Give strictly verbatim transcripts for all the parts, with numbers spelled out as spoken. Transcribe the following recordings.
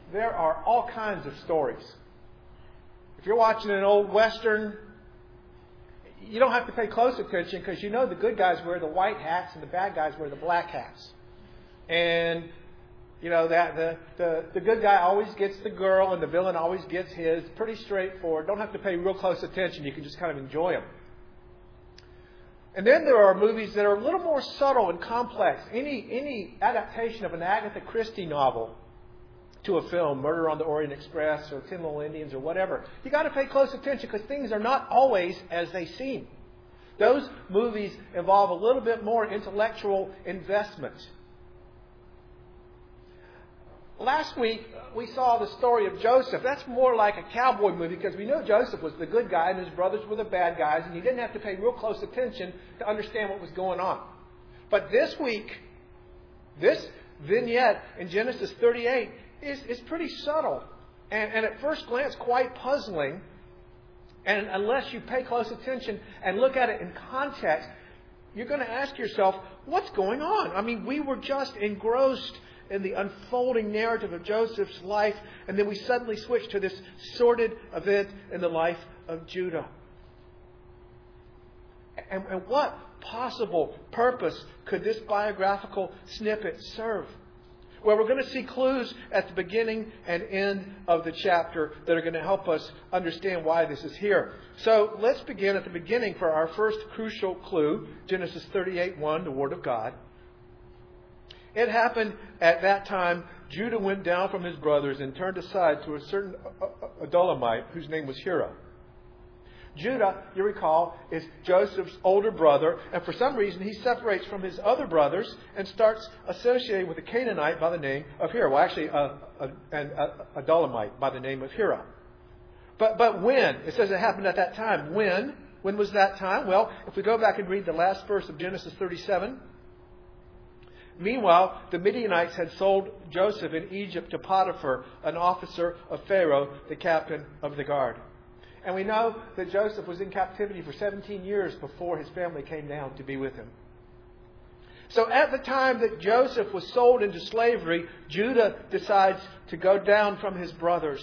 there are all kinds of stories. If you're watching an old Western, you don't have to pay close attention because you know the good guys wear the white hats and the bad guys wear the black hats. And, you know, that the, the, the good guy always gets the girl and the villain always gets his. Pretty straightforward. Don't have to pay real close attention. You can just kind of enjoy them. And then there are movies that are a little more subtle and complex. Any, any adaptation of an Agatha Christie novel to a film, Murder on the Orient Express or Ten Little Indians or whatever, you got to pay close attention because things are not always as they seem. Those movies involve a little bit more intellectual investment. Last week, we saw the story of Joseph. That's more like a cowboy movie because we know Joseph was the good guy and his brothers were the bad guys, and you didn't have to pay real close attention to understand what was going on. But this week, this vignette in Genesis thirty-eight is, is pretty subtle and, and at first glance quite puzzling. And unless you pay close attention and look at it in context, you're going to ask yourself, what's going on? I mean, we were just engrossed in the unfolding narrative of Joseph's life, and then we suddenly switch to this sordid event in the life of Judah. And, and what possible purpose could this biographical snippet serve? Well, we're going to see clues at the beginning and end of the chapter that are going to help us understand why this is here. So let's begin at the beginning for our first crucial clue, Genesis thirty-eight one, the Word of God. It happened at that time, Judah went down from his brothers and turned aside to a certain Adulamite whose name was Hira. Judah, you recall, is Joseph's older brother, and for some reason he separates from his other brothers and starts associating with a Canaanite by the name of Hira. Well, actually, a, a, an a, Adulamite by the name of Hira. But but when? It says it happened at that time. When? When was that time? Well, if we go back and read the last verse of Genesis thirty-seven. Meanwhile, the Midianites had sold Joseph in Egypt to Potiphar, an officer of Pharaoh, the captain of the guard. And we know that Joseph was in captivity for seventeen years before his family came down to be with him. So at the time that Joseph was sold into slavery, Judah decides to go down from his brothers.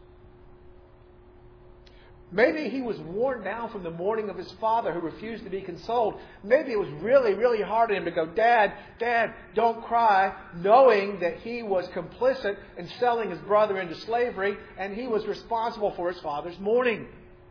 Maybe he was worn down from the mourning of his father who refused to be consoled. Maybe it was really, really hard on him to go, Dad, Dad, don't cry, knowing that he was complicit in selling his brother into slavery and he was responsible for his father's mourning.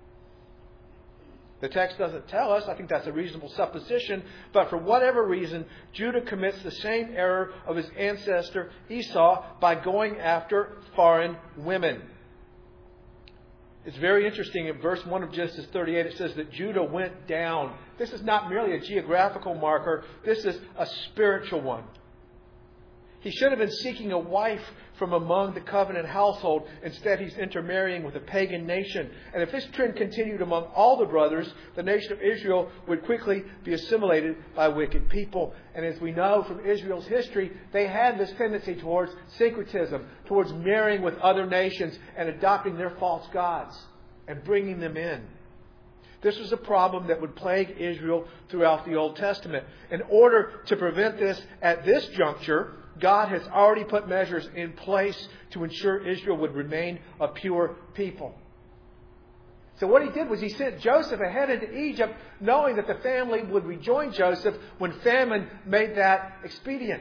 The text doesn't tell us. I think that's a reasonable supposition. But for whatever reason, Judah commits the same error of his ancestor Esau by going after foreign women. It's very interesting. In verse one of Genesis thirty-eight, it says that Judah went down. This is not merely a geographical marker. This is a spiritual one. He should have been seeking a wife from among the covenant household. Instead, he's intermarrying with a pagan nation. And if this trend continued among all the brothers, the nation of Israel would quickly be assimilated by wicked people. And as we know from Israel's history, they had this tendency towards syncretism, towards marrying with other nations and adopting their false gods and bringing them in. This was a problem that would plague Israel throughout the Old Testament. In order to prevent this at this juncture, God has already put measures in place to ensure Israel would remain a pure people. So what he did was he sent Joseph ahead into Egypt, knowing that the family would rejoin Joseph when famine made that expedient.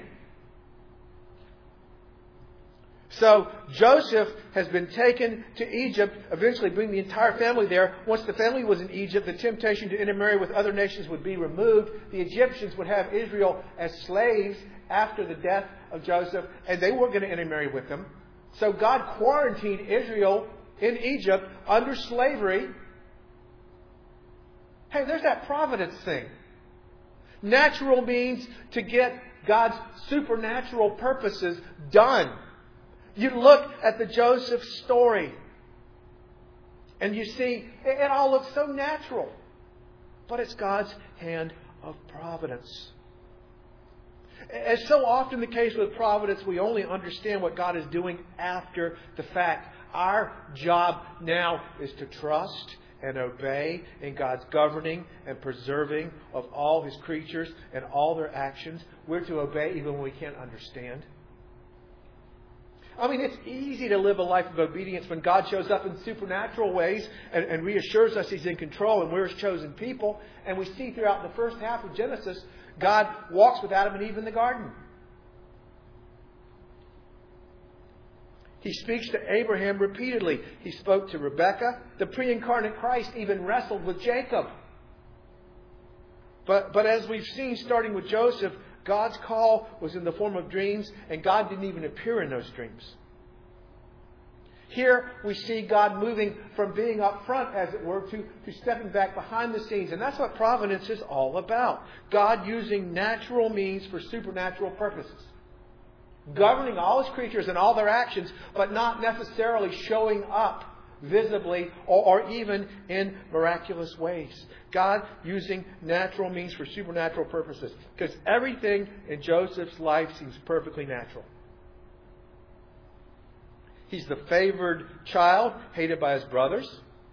So Joseph has been taken to Egypt, eventually bringing the entire family there. Once the family was in Egypt, the temptation to intermarry with other nations would be removed. The Egyptians would have Israel as slaves after the death of Joseph, and they weren't going to intermarry with them. So God quarantined Israel in Egypt under slavery. Hey, there's that providence thing. Natural means to get God's supernatural purposes done. You look at the Joseph story and you see it all looks so natural. But it's God's hand of providence. As so often the case with providence, we only understand what God is doing after the fact. Our job now is to trust and obey in God's governing and preserving of all His creatures and all their actions. We're to obey even when we can't understand. I mean, it's easy to live a life of obedience when God shows up in supernatural ways and, and reassures us He's in control and we're His chosen people. And we see throughout the first half of Genesis, God walks with Adam and Eve in the garden. He speaks to Abraham repeatedly. He spoke to Rebekah. The pre-incarnate Christ even wrestled with Jacob. But, but as we've seen, starting with Joseph, God's call was in the form of dreams, and God didn't even appear in those dreams. Here we see God moving from being up front, as it were, to, to stepping back behind the scenes. And that's what providence is all about. God using natural means for supernatural purposes. Governing all His creatures and all their actions, but not necessarily showing up visibly or, or even in miraculous ways. God using natural means for supernatural purposes. Because everything in Joseph's life seems perfectly natural. He's the favored child, hated by his brothers.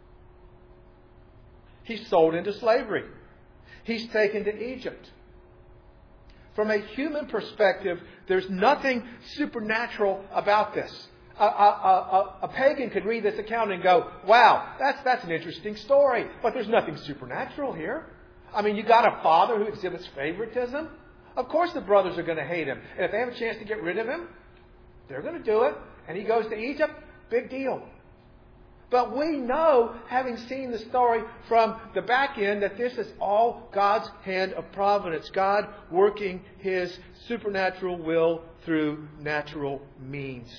He's sold into slavery. He's taken to Egypt. From a human perspective, there's nothing supernatural about this. A, a, a, a pagan could read this account and go, wow, that's, that's an interesting story. But there's nothing supernatural here. I mean, you got a father who exhibits favoritism. Of course the brothers are going to hate him. And if they have a chance to get rid of him, they're going to do it. And he goes to Egypt, big deal. But we know, having seen the story from the back end, that this is all God's hand of providence. God working His supernatural will through natural means.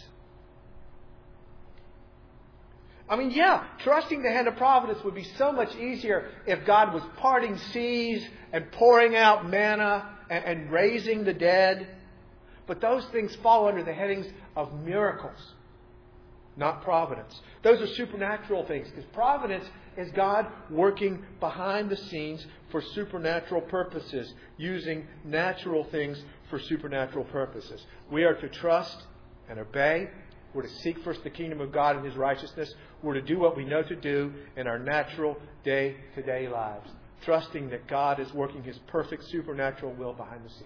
I mean, yeah, trusting the hand of providence would be so much easier if God was parting seas and pouring out manna and, and raising the dead. But those things fall under the headings of miracles, not providence. Those are supernatural things, because providence is God working behind the scenes for supernatural purposes, using natural things for supernatural purposes. We are to trust and obey. We're to seek first the kingdom of God and His righteousness. We're to do what we know to do in our natural day-to-day lives, trusting that God is working His perfect supernatural will behind the scenes.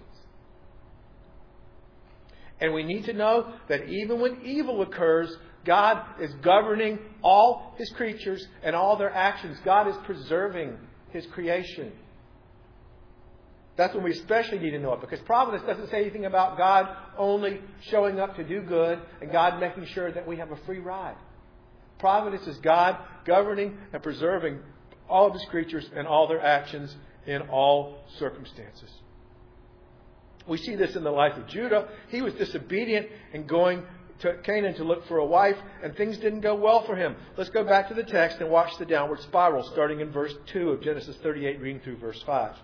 And we need to know that even when evil occurs, God is governing all His creatures and all their actions. God is preserving His creation. That's when we especially need to know it, because providence doesn't say anything about God only showing up to do good and God making sure that we have a free ride. Providence is God governing and preserving all of His creatures and all their actions in all circumstances. We see this in the life of Judah. He was disobedient in going to Canaan to look for a wife, and things didn't go well for him. Let's go back to the text and watch the downward spiral, starting in verse two of Genesis thirty-eight, reading through verse five.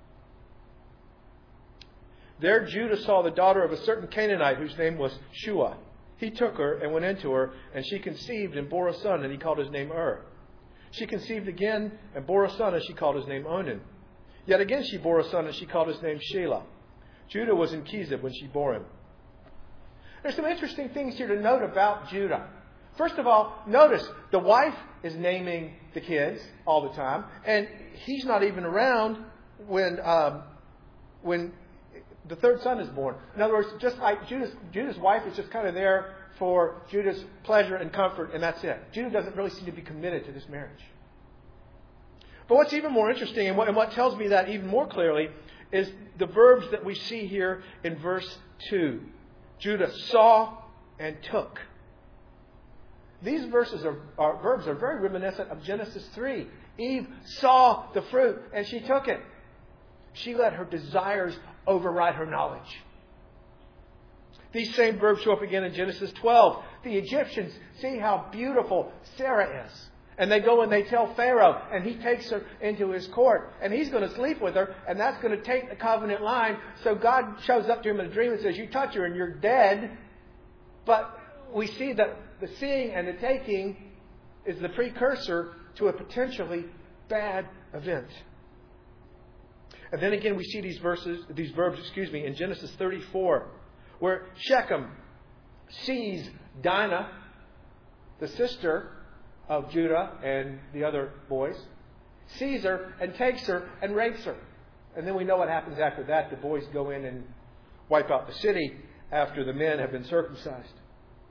There Judah saw the daughter of a certain Canaanite whose name was Shua. He took her and went into her, and she conceived and bore a son, and he called his name Ur. She conceived again and bore a son, and she called his name Onan. Yet again she bore a son, and she called his name Shelah. Judah was in Kezib when she bore him. There's some interesting things here to note about Judah. First of all, notice the wife is naming the kids all the time, and he's not even around when um, when the third son is born. In other words, just like Judah's, Judah's wife is just kind of there for Judah's pleasure and comfort, and that's it. Judah doesn't really seem to be committed to this marriage. But what's even more interesting, and what, and what tells me that even more clearly, is the verbs that we see here in verse two. Judah saw and took. These verses are, are verbs are very reminiscent of Genesis three. Eve saw the fruit and she took it. She let her desires override her knowledge. These same verbs show up again in Genesis twelve. The Egyptians see how beautiful Sarah is. And they go and they tell Pharaoh, and he takes her into his court. And he's going to sleep with her, and that's going to take the covenant line. So God shows up to him in a dream and says, you touch her and you're dead. But we see that the seeing and the taking is the precursor to a potentially bad event. And then again we see these verses, these verbs, excuse me, in Genesis thirty-four, where Shechem sees Dinah, the sister of Judah and the other boys, sees her and takes her and rapes her. And then we know what happens after that. The boys go in and wipe out the city after the men have been circumcised.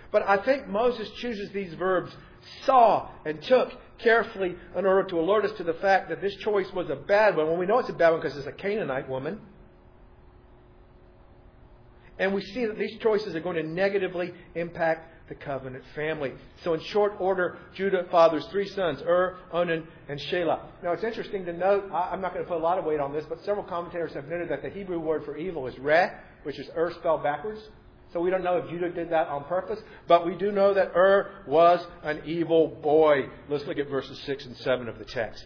But I think Moses chooses these verbs, saw and took, carefully in order to alert us to the fact that this choice was a bad one. Well, we know it's a bad one because it's a Canaanite woman. And we see that these choices are going to negatively impact the covenant family. So in short order, Judah fathers three sons, Ur, Onan, and Shelah. Now it's interesting to note, I'm not going to put a lot of weight on this, but several commentators have noted that the Hebrew word for evil is Reh, which is Ur spelled backwards. So we don't know if Judah did that on purpose, but we do know that Ur was an evil boy. Let's look at verses six and seven of the text.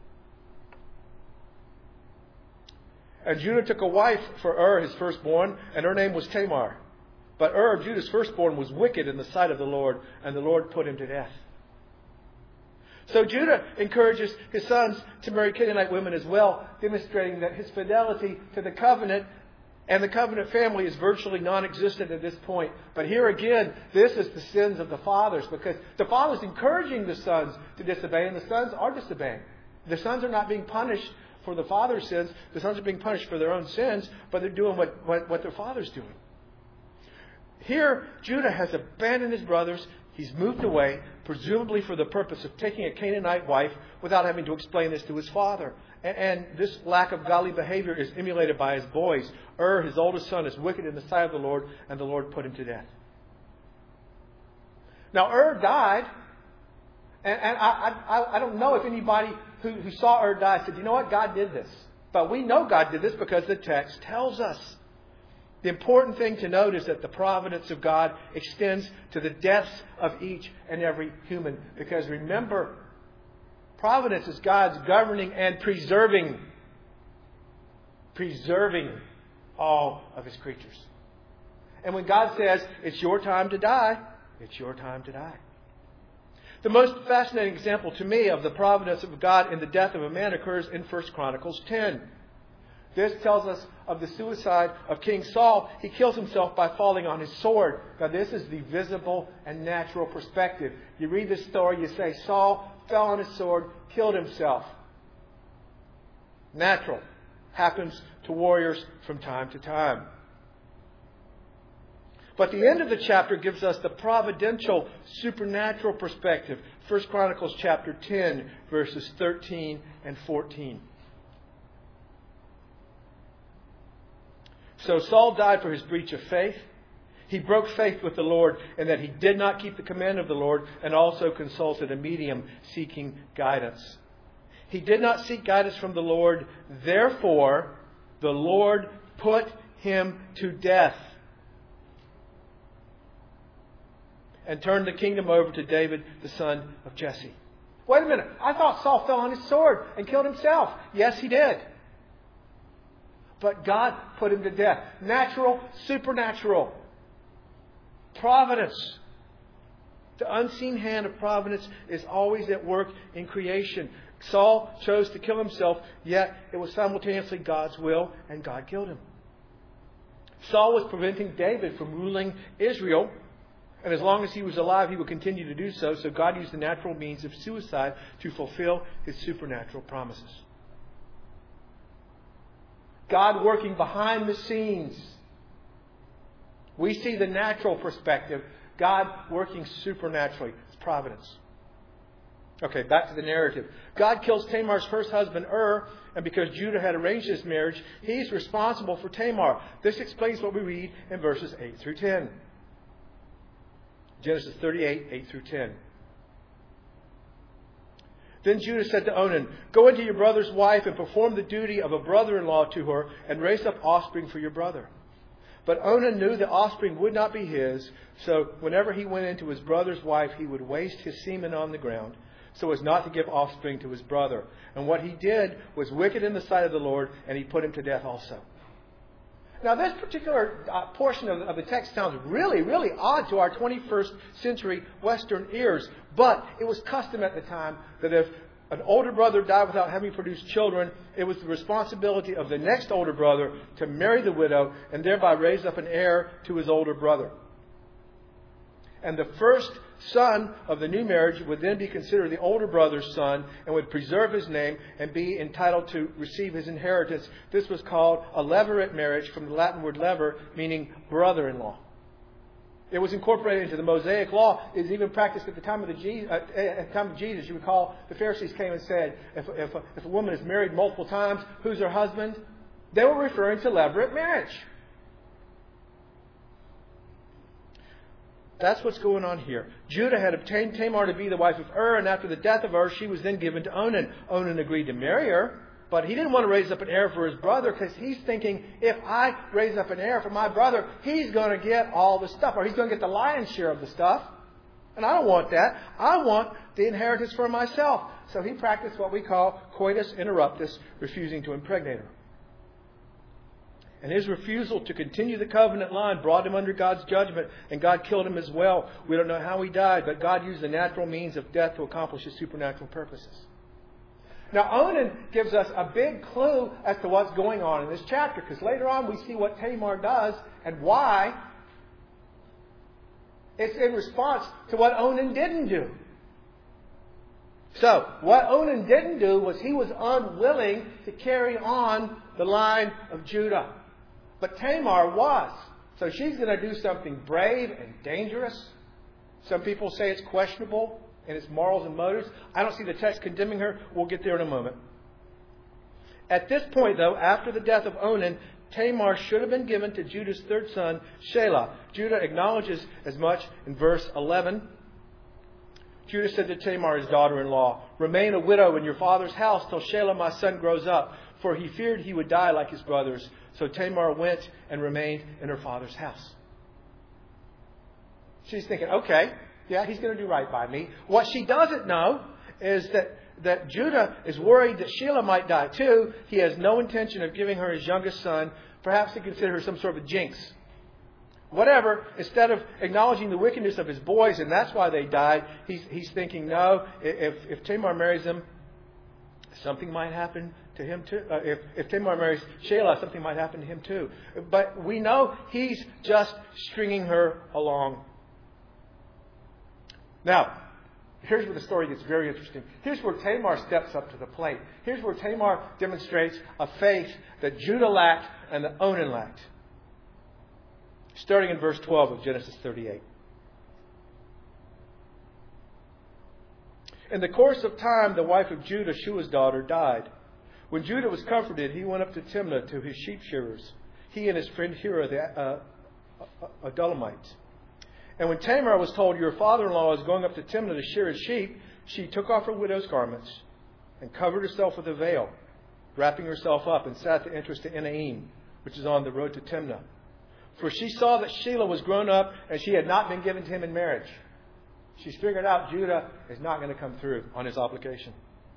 And Judah took a wife for Ur, his firstborn, and her name was Tamar. But Ur, Judah's firstborn, was wicked in the sight of the Lord, and the Lord put him to death. So Judah encourages his sons to marry Canaanite women as well, demonstrating that his fidelity to the covenant and the covenant family is virtually non-existent at this point. But here again, this is the sins of the fathers, because the father's encouraging the sons to disobey, and the sons are disobeying. The sons are not being punished for the father's sins. The sons are being punished for their own sins, but they're doing what, what, what their father's doing. Here, Judah has abandoned his brothers. He's moved away, presumably for the purpose of taking a Canaanite wife without having to explain this to his father. And, and this lack of godly behavior is emulated by his boys. Ur, his oldest son, is wicked in the sight of the Lord, and the Lord put him to death. Now, Ur died, and, and I, I, I don't know if anybody who, who saw Ur die said, you know what, God did this. But we know God did this because the text tells us. The important thing to note is that the providence of God extends to the deaths of each and every human. Because remember, providence is God's governing and preserving, preserving all of His creatures. And when God says, it's your time to die, it's your time to die. The most fascinating example to me of the providence of God in the death of a man occurs in First Chronicles ten. This tells us of the suicide of King Saul. He kills himself by falling on his sword. Now this is the visible and natural perspective. You read this story, you say Saul fell on his sword, killed himself. Natural. Happens to warriors from time to time. But the end of the chapter gives us the providential, supernatural perspective. First Chronicles chapter ten, verses thirteen and fourteen. So Saul died for his breach of faith. He broke faith with the Lord in that he did not keep the command of the Lord, and also consulted a medium seeking guidance. He did not seek guidance from the Lord. Therefore, the Lord put him to death and turned the kingdom over to David, the son of Jesse. Wait a minute. I thought Saul fell on his sword and killed himself. Yes, he did. But God put him to death. Natural, supernatural. Providence. The unseen hand of providence is always at work in creation. Saul chose to kill himself, yet it was simultaneously God's will, and God killed him. Saul was preventing David from ruling Israel, and as long as he was alive, he would continue to do so. So God used the natural means of suicide to fulfill His supernatural promises. God working behind the scenes. We see the natural perspective. God working supernaturally. It's providence. Okay, back to the narrative. God kills Tamar's first husband, Ur, and because Judah had arranged this marriage, he's responsible for Tamar. This explains what we read in verses eight through ten. Genesis thirty-eight, eight through ten. Then Judah said to Onan, "Go into your brother's wife and perform the duty of a brother-in-law to her and raise up offspring for your brother." But Onan knew the offspring would not be his, so whenever he went into his brother's wife, he would waste his semen on the ground, so as not to give offspring to his brother. And what he did was wicked in the sight of the Lord, and he put him to death also. Now, this particular uh, portion of, of the text sounds really, really odd to our twenty-first century Western ears. But it was custom at the time that if an older brother died without having produced children, it was the responsibility of the next older brother to marry the widow and thereby raise up an heir to his older brother. And the first son of the new marriage would then be considered the older brother's son and would preserve his name and be entitled to receive his inheritance. This was called a levirate marriage, from the Latin word lever, meaning brother-in-law. It was incorporated into the Mosaic law. It was even practiced at the time of the Je- uh, at the time of Jesus. You recall the Pharisees came and said, if, if, a, if a woman is married multiple times, who's her husband? They were referring to levirate marriage. That's what's going on here. Judah had obtained Tamar to be the wife of Ur, and after the death of Ur, she was then given to Onan. Onan agreed to marry her, but he didn't want to raise up an heir for his brother because he's thinking, if I raise up an heir for my brother, he's going to get all the stuff, or he's going to get the lion's share of the stuff. And I don't want that. I want the inheritance for myself. So he practiced what we call coitus interruptus, refusing to impregnate her. And his refusal to continue the covenant line brought him under God's judgment, and God killed him as well. We don't know how he died, but God used the natural means of death to accomplish his supernatural purposes. Now, Onan gives us a big clue as to what's going on in this chapter, because later on we see what Tamar does and why. It's in response to what Onan didn't do. So, what Onan didn't do was he was unwilling to carry on the line of Judah. But Tamar was. So she's going to do something brave and dangerous. Some people say it's questionable in its morals and motives. I don't see the text condemning her. We'll get there in a moment. At this point, though, after the death of Onan, Tamar should have been given to Judah's third son, Shelah. Judah acknowledges as much in verse eleven. Judah said to Tamar, his daughter-in-law, "Remain a widow in your father's house till Shelah, my son, grows up." For he feared he would die like his brothers. So Tamar went and remained in her father's house. She's thinking, okay, yeah, he's going to do right by me. What she doesn't know is that, that Judah is worried that Shelah might die too. He has no intention of giving her his youngest son. Perhaps to consider her some sort of a jinx. Whatever, instead of acknowledging the wickedness of his boys, and that's why they died, he's, he's thinking, no, if, if Tamar marries him, something might happen to him too. Uh, if, if Tamar marries Shelah, something might happen to him too. But we know he's just stringing her along. Now, here's where the story gets very interesting. Here's where Tamar steps up to the plate. Here's where Tamar demonstrates a faith that Judah lacked and that Onan lacked. Starting in verse twelve of Genesis thirty-eight. In the course of time, the wife of Judah, Shua's daughter, died. When Judah was comforted, he went up to Timnah to his sheep shearers, he and his friend Hira the uh, Adullamite. And when Tamar was told, "Your father-in-law is going up to Timnah to shear his sheep," she took off her widow's garments and covered herself with a veil, wrapping herself up, and sat at the entrance to Enaim, which is on the road to Timnah. For she saw that Shelah was grown up, and she had not been given to him in marriage. She's figured out Judah is not going to come through on his obligation.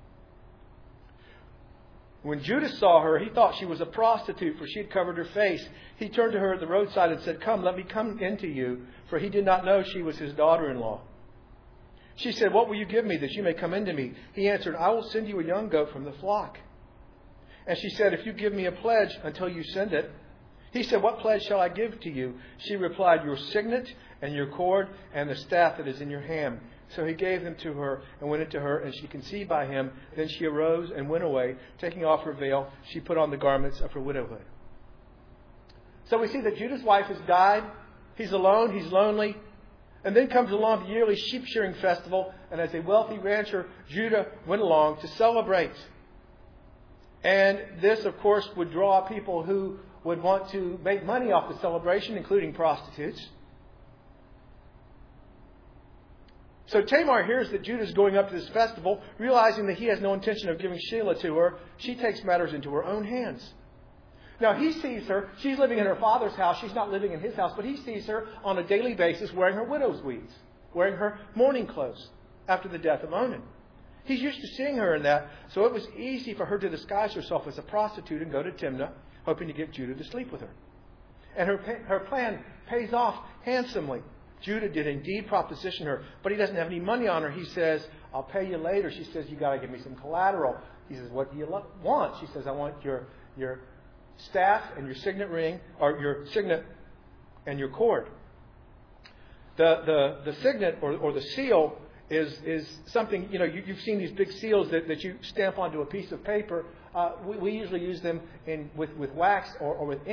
When Judah saw her, he thought she was a prostitute, for she had covered her face. He turned to her at the roadside and said, "Come, let me come into you," for he did not know she was his daughter-in-law. She said, "What will you give me that you may come into me?" He answered, "I will send you a young goat from the flock." And she said, "If you give me a pledge until you send it." He said, "What pledge shall I give to you?" She replied, "Your signet and your cord and the staff that is in your hand." So he gave them to her and went into her, and she conceived by him. Then she arose and went away. Taking off her veil, she put on the garments of her widowhood. So we see that Judah's wife has died. He's alone. He's lonely. And then comes along the yearly sheep shearing festival. And as a wealthy rancher, Judah went along to celebrate. And this, of course, would draw people who would want to make money off the celebration, including prostitutes. So Tamar hears that Judah is going up to this festival, realizing that he has no intention of giving Shelah to her. She takes matters into her own hands. Now he sees her. She's living in her father's house. She's not living in his house, but he sees her on a daily basis wearing her widow's weeds, wearing her mourning clothes after the death of Onan. He's used to seeing her in that, so it was easy for her to disguise herself as a prostitute and go to Timnah, hoping to get Judah to sleep with her. And her, her plan pays off handsomely. Judah did indeed proposition her, but he doesn't have any money on her. He says, "I'll pay you later." She says, "You got to give me some collateral." He says, "What do you lo- want?" She says, "I want your your staff and your signet ring, or your signet and your cord." The the the signet or, or the seal is is something, you know, you, you've seen these big seals that, that you stamp onto a piece of paper. Uh, we, we usually use them in with, with wax or, or with ink.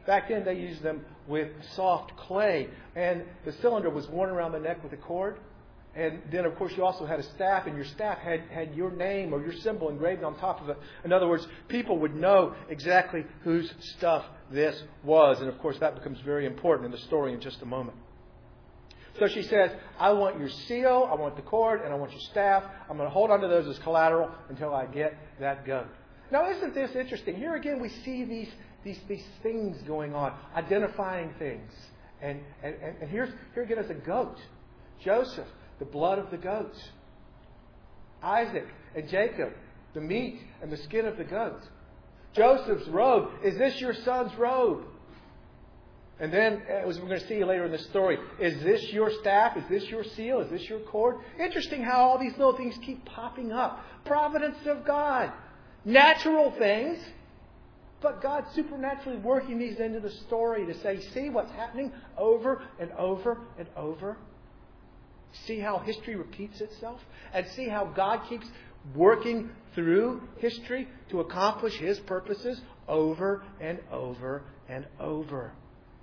back then they used them with soft clay. And the cylinder was worn around the neck with a cord. And then, of course, you also had a staff, and your staff had, had your name or your symbol engraved on top of it. In other words, people would know exactly whose stuff this was. And, of course, that becomes very important in the story in just a moment. So she says, I want your seal, I want the cord, and I want your staff. I'm going to hold on to those as collateral until I get that goat. Now, isn't this interesting? Here again, we see these these, these things going on, identifying things. And, and, and here's, here again is a goat. Joseph, the blood of the goats. Isaac and Jacob, the meat and the skin of the goats. Joseph's robe, is this your son's robe? And then, as we're going to see later in the story, is this your staff? Is this your seal? Is this your cord? Interesting how all these little things keep popping up. Providence of God. Natural things. But God supernaturally working these into the story to say, see what's happening over and over and over. See how history repeats itself? And see how God keeps working through history to accomplish His purposes over and over and over.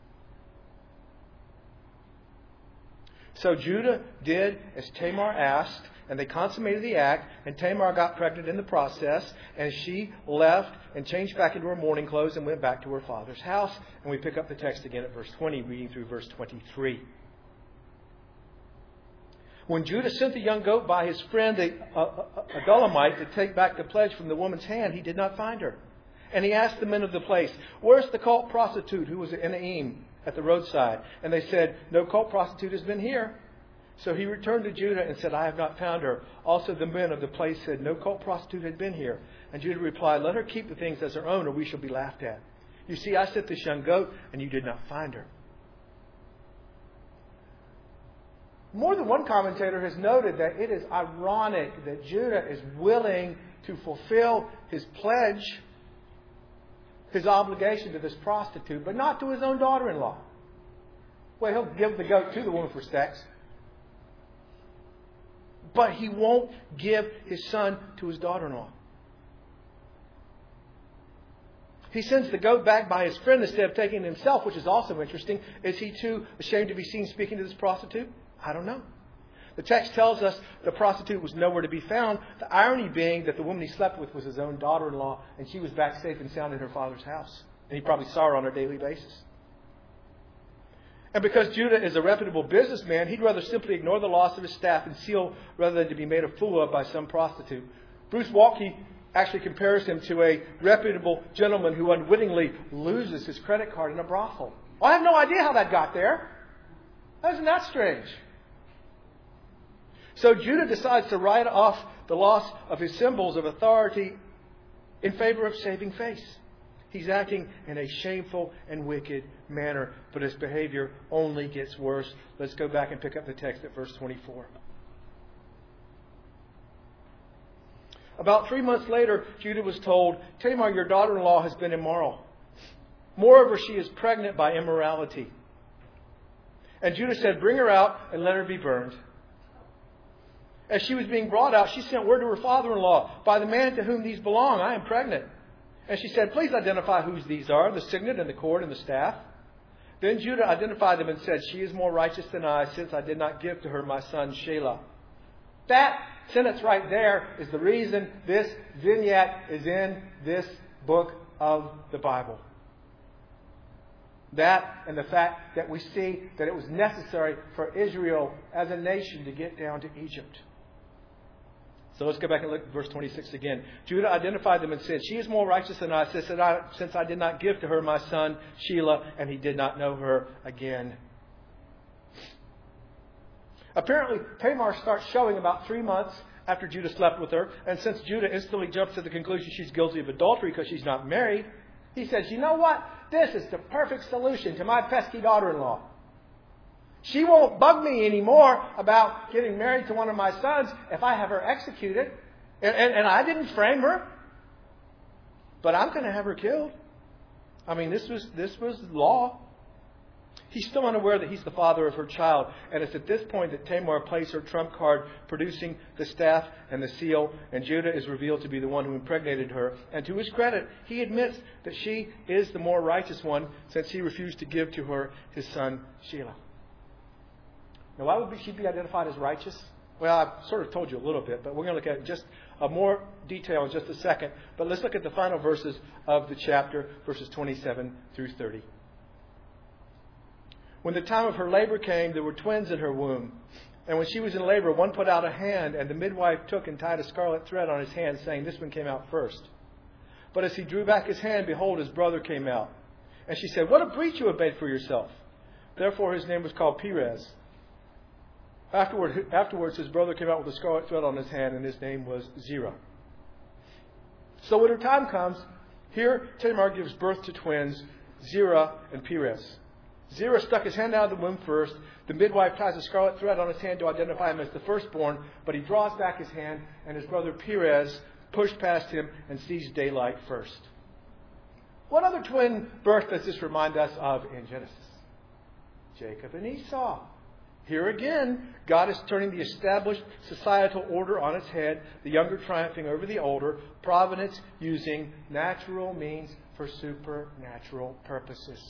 So Judah did as Tamar asked, and they consummated the act, and Tamar got pregnant in the process, and she left and changed back into her mourning clothes and went back to her father's house. And we pick up the text again at verse twenty, reading through verse twenty-three. When Judah sent the young goat by his friend, the uh, Adullamite, to take back the pledge from the woman's hand, he did not find her. And he asked the men of the place, where's the cult prostitute who was in Aim at the roadside? And they said, no cult prostitute has been here. So he returned to Judah and said, I have not found her. Also the men of the place said, no cult prostitute had been here. And Judah replied, let her keep the things as her own, or we shall be laughed at. You see, I sent this young goat, and you did not find her. More than one commentator has noted that it is ironic that Judah is willing to fulfill his pledge, his obligation to this prostitute, but not to his own daughter-in-law. Well, he'll give the goat to the woman for sex, but he won't give his son to his daughter-in-law. He sends the goat back by his friend instead of taking it himself, which is also interesting. Is he too ashamed to be seen speaking to this prostitute? I don't know. The text tells us the prostitute was nowhere to be found. The irony being that the woman he slept with was his own daughter-in-law, and she was back safe and sound in her father's house. And he probably saw her on a daily basis. And because Judah is a reputable businessman, he'd rather simply ignore the loss of his staff and seal rather than to be made a fool of by some prostitute. Bruce Waltke actually compares him to a reputable gentleman who unwittingly loses his credit card in a brothel. Well, I have no idea how that got there. Isn't that strange? So Judah decides to write off the loss of his symbols of authority in favor of saving face. He's acting in a shameful and wicked manner, but his behavior only gets worse. Let's go back and pick up the text at verse twenty-four. About three months later, Judah was told, Tamar, your daughter-in-law has been immoral. Moreover, she is pregnant by immorality. And Judah said, bring her out and let her be burned. As she was being brought out, she sent word to her father-in-law, by the man to whom these belong, I am pregnant. And she said, please identify whose these are, the signet and the cord and the staff. Then Judah identified them and said, she is more righteous than I, since I did not give to her my son Shelah. That sentence right there is the reason this vignette is in this book of the Bible. That and the fact that we see that it was necessary for Israel as a nation to get down to Egypt. So let's go back and look at verse twenty-six again. Judah identified them and said, she is more righteous than I, since I did not give to her my son Shelah, and he did not know her again. Apparently, Tamar starts showing about three months after Judah slept with her. And since Judah instantly jumps to the conclusion she's guilty of adultery because she's not married, he says, you know what? This is the perfect solution to my pesky daughter-in-law. She won't bug me anymore about getting married to one of my sons if I have her executed. And, and, and I didn't frame her. But I'm going to have her killed. I mean, this was this was law. He's still unaware that he's the father of her child. And it's at this point that Tamar plays her trump card, producing the staff and the seal. And Judah is revealed to be the one who impregnated her. And to his credit, he admits that she is the more righteous one, since he refused to give to her his son Shelah. Now, why would she be identified as righteous? Well, I've sort of told you a little bit, but we're going to look at just a more detail in just a second. But let's look at the final verses of the chapter, verses twenty-seven through thirty. When the time of her labor came, there were twins in her womb. And when she was in labor, one put out a hand, and the midwife took and tied a scarlet thread on his hand, saying, "This one came out first." But as he drew back his hand, behold, his brother came out. And she said, "What a breach you have made for yourself." Therefore his name was called Perez. Afterward, afterwards, his brother came out with a scarlet thread on his hand, and his name was Zerah. So when her time comes, here Tamar gives birth to twins, Zerah and Perez. Zerah stuck his hand out of the womb first. The midwife ties a scarlet thread on his hand to identify him as the firstborn, but he draws back his hand, and his brother Perez pushed past him and sees daylight first. What other twin birth does this remind us of in Genesis? Jacob and Esau. Here again, God is turning the established societal order on its head, the younger triumphing over the older, providence using natural means for supernatural purposes.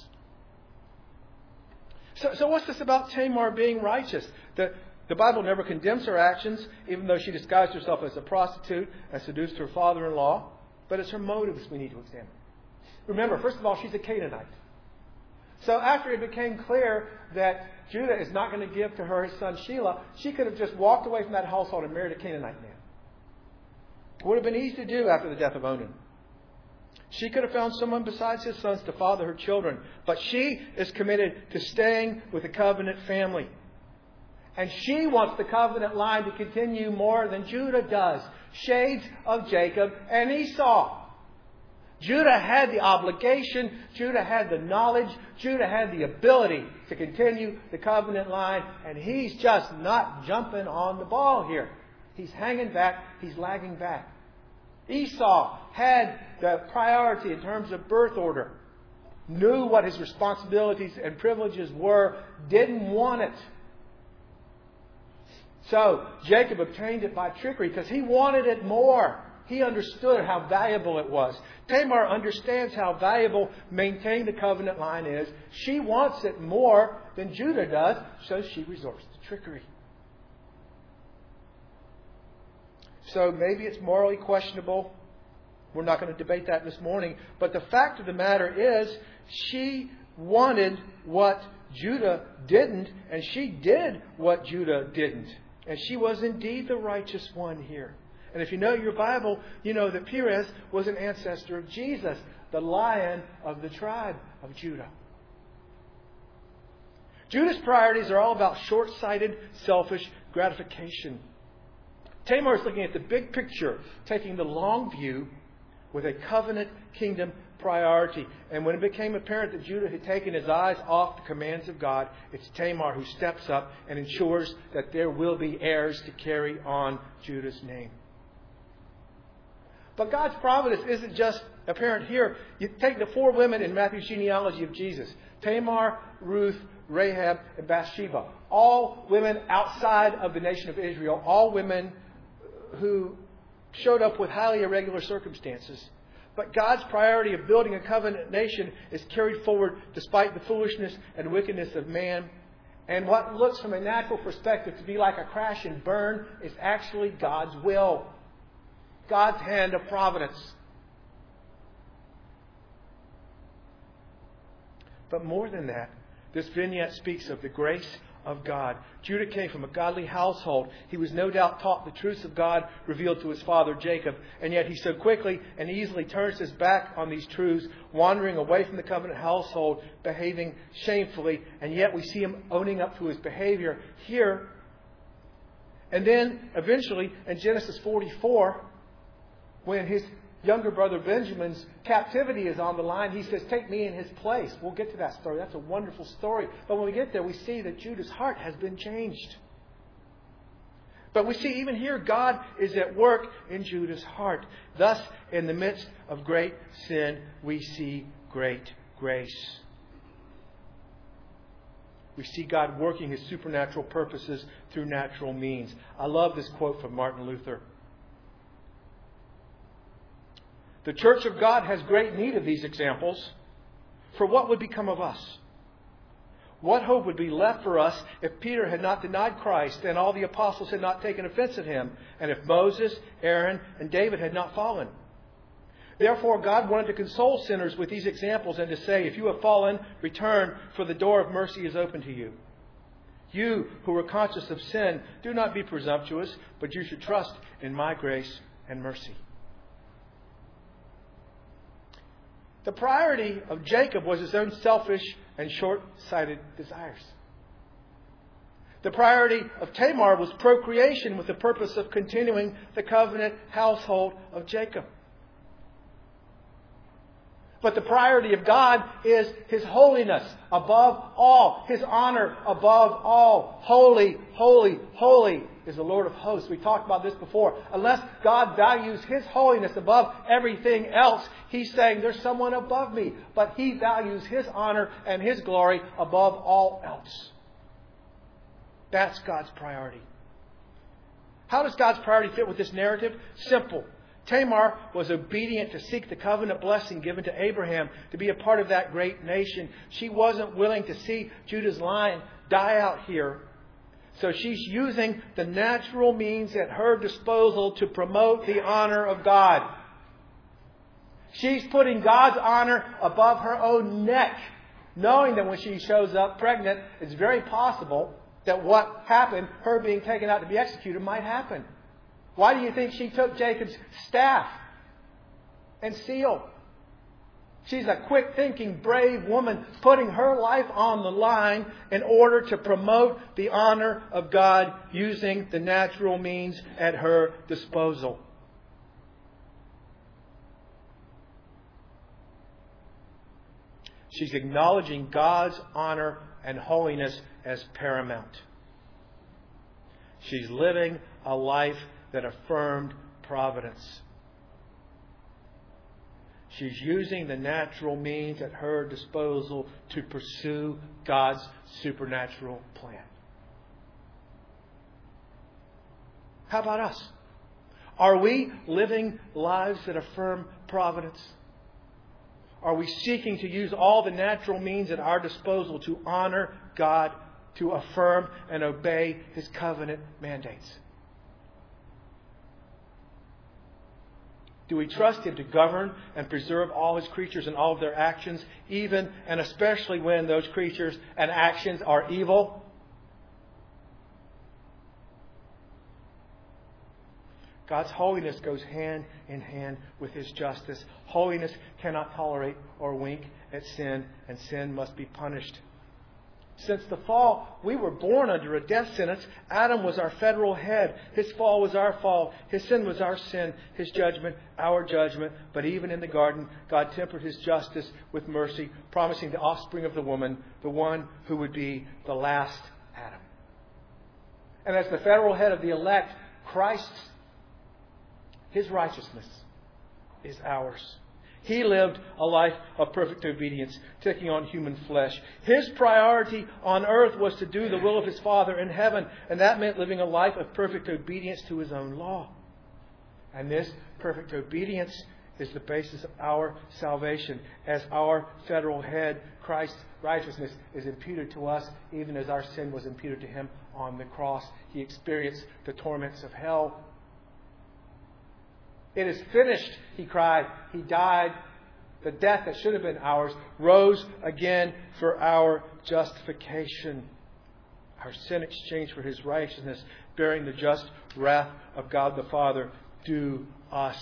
So, so what's this about Tamar being righteous? The, the Bible never condemns her actions, even though she disguised herself as a prostitute and seduced her father-in-law. But it's her motives we need to examine. Remember, first of all, she's a Canaanite. So after it became clear that Judah is not going to give to her his son Shelah, she could have just walked away from that household and married a Canaanite man. It would have been easy to do after the death of Onan. She could have found someone besides his sons to father her children. But she is committed to staying with the covenant family. And she wants the covenant line to continue more than Judah does. Shades of Jacob and Esau. Judah had the obligation, Judah had the knowledge, Judah had the ability to continue the covenant line, and he's just not jumping on the ball here. He's hanging back, he's lagging back. Esau had the priority in terms of birth order, knew what his responsibilities and privileges were, didn't want it. So Jacob obtained it by trickery because he wanted it more. He understood how valuable it was. Tamar understands how valuable maintaining the covenant line is. She wants it more than Judah does, so she resorts to trickery. So maybe it's morally questionable. We're not going to debate that this morning. But the fact of the matter is, she wanted what Judah didn't, and she did what Judah didn't. And she was indeed the righteous one here. And if you know your Bible, you know that Perez was an ancestor of Jesus, the Lion of the tribe of Judah. Judah's priorities are all about short-sighted, selfish gratification. Tamar is looking at the big picture, taking the long view with a covenant kingdom priority. And when it became apparent that Judah had taken his eyes off the commands of God, it's Tamar who steps up and ensures that there will be heirs to carry on Judah's name. But God's providence isn't just apparent here. You take the four women in Matthew's genealogy of Jesus. Tamar, Ruth, Rahab, and Bathsheba. All women outside of the nation of Israel. All women who showed up with highly irregular circumstances. But God's priority of building a covenant nation is carried forward despite the foolishness and wickedness of man. And what looks from a natural perspective to be like a crash and burn is actually God's will. God's hand of providence. But more than that, this vignette speaks of the grace of God. Judah came from a godly household. He was no doubt taught the truths of God revealed to his father Jacob. And yet he so quickly and easily turns his back on these truths, wandering away from the covenant household, behaving shamefully. And yet we see him owning up to his behavior here. And then eventually in Genesis forty-four, when his younger brother Benjamin's captivity is on the line, he says, "Take me in his place." We'll get to that story. That's a wonderful story. But when we get there, we see that Judah's heart has been changed. But we see even here, God is at work in Judah's heart. Thus, in the midst of great sin, we see great grace. we see God working His supernatural purposes through natural means. I love this quote from Martin Luther. The Church of God has great need of these examples, for what would become of us? What hope would be left for us if Peter had not denied Christ and all the apostles had not taken offense at Him, and if Moses, Aaron, and David had not fallen? Therefore, God wanted to console sinners with these examples and to say, if you have fallen, return, for the door of mercy is open to you. You who are conscious of sin, do not be presumptuous, but you should trust in my grace and mercy. The priority of Jacob was his own selfish and short-sighted desires. The priority of Tamar was procreation with the purpose of continuing the covenant household of Jacob. But the priority of God is His holiness above all. His honor above all. Holy, holy, holy is the Lord of hosts. We talked about this before. Unless God values His holiness above everything else, He's saying there's someone above me. But He values His honor and His glory above all else. That's God's priority. How does God's priority fit with this narrative? Simple. Tamar was obedient to seek the covenant blessing given to Abraham to be a part of that great nation. She wasn't willing to see Judah's line die out here. So she's using the natural means at her disposal to promote the honor of God. She's putting God's honor above her own neck, knowing that when she shows up pregnant, it's very possible that what happened, her being taken out to be executed, might happen. Why do you think she took Jacob's staff and seal? She's a quick-thinking, brave woman putting her life on the line in order to promote the honor of God using the natural means at her disposal. She's acknowledging God's honor and holiness as paramount. She's living a life that affirmed providence. She's using the natural means at her disposal to pursue God's supernatural plan. How about us? Are we living lives that affirm providence? Are we seeking to use all the natural means at our disposal to honor God, to affirm and obey His covenant mandates? Do we trust Him to govern and preserve all His creatures and all of their actions, even and especially when those creatures and actions are evil? God's holiness goes hand in hand with His justice. Holiness cannot tolerate or wink at sin, and sin must be punished. Since the fall, we were born under a death sentence. Adam was our federal head. His fall was our fall. His sin was our sin. His judgment, our judgment. But even in the garden, God tempered His justice with mercy, promising the offspring of the woman, the one who would be the last Adam. And as the federal head of the elect, Christ's, His righteousness is ours. He lived a life of perfect obedience, taking on human flesh. His priority on earth was to do the will of His Father in heaven, and that meant living a life of perfect obedience to His own law. And this perfect obedience is the basis of our salvation. As our federal head, Christ's righteousness is imputed to us, even as our sin was imputed to Him on the cross. He experienced the torments of hell. It is finished, He cried. He died. The death that should have been ours rose again for our justification. Our sin exchanged for His righteousness, bearing the just wrath of God the Father due us.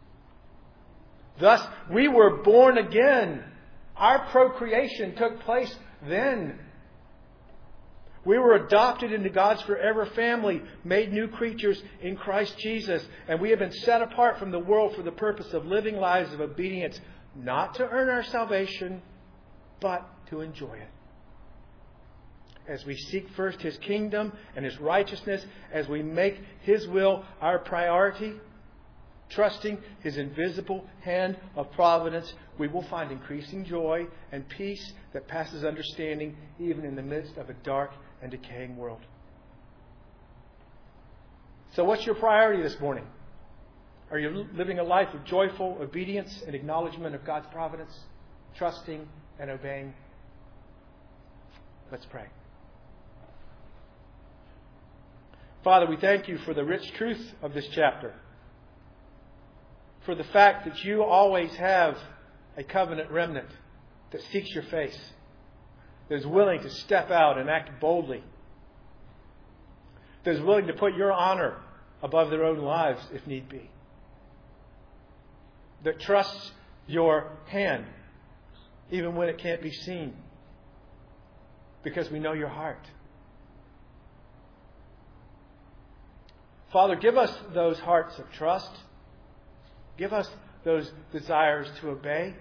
Thus, we were born again. Our procreation took place then. We were adopted into God's forever family, made new creatures in Christ Jesus, and we have been set apart from the world for the purpose of living lives of obedience, not to earn our salvation, but to enjoy it. As we seek first His kingdom and His righteousness, as we make His will our priority, trusting His invisible hand of providence, we will find increasing joy and peace that passes understanding even in the midst of a dark and decaying world. So what's your priority this morning? Are you living a life of joyful obedience and acknowledgement of God's providence, trusting and obeying? Let's pray. Father, we thank You for the rich truth of this chapter, for the fact that You always have a covenant remnant that seeks Your face, that is willing to step out and act boldly, that is willing to put Your honor above their own lives if need be, that trusts Your hand even when it can't be seen, because we know Your heart. Father, give us those hearts of trust. Give us those desires to obey.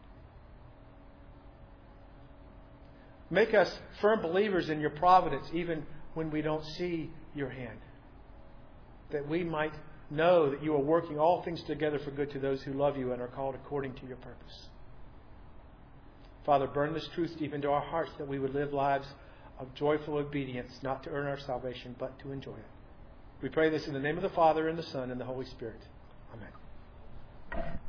Make us firm believers in Your providence even when we don't see Your hand, that we might know that You are working all things together for good to those who love You and are called according to Your purpose. Father, burn this truth deep into our hearts that we would live lives of joyful obedience, not to earn our salvation, but to enjoy it. We pray this in the name of the Father, and the Son, and the Holy Spirit. Amen.